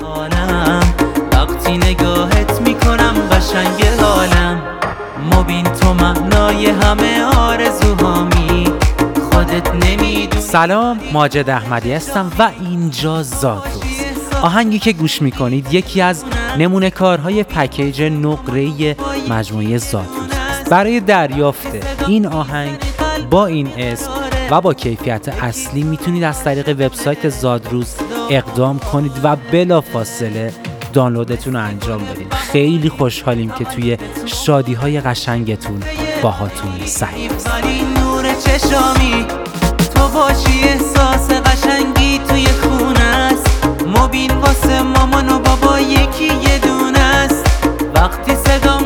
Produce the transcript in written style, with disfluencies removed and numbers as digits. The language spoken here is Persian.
حالم وقتی نگاهت میکنم قشنگ حالم مبین تو معنای همه آرزوهامی خودت نمیدونی. سلام، ماجد احمدی هستم و اینجا زادروز. آهنگی که گوش میکنید یکی از نمونه کارهای پکیج نقره‌ای مجموعه زادروز است. برای دریافت این آهنگ با این اسم و با کیفیت اصلی میتونید از طریق وبسایت زادروز اقدام کنید و بلافاصله دانلودتون رو انجام بدید. خیلی خوشحالیم که توی شادی‌های قشنگتون باهاتون سعی نور چشامی تو باشی احساس قشنگی توی خونه است مبین واسه مامان و بابا یکی یه دونه است وقتی صدام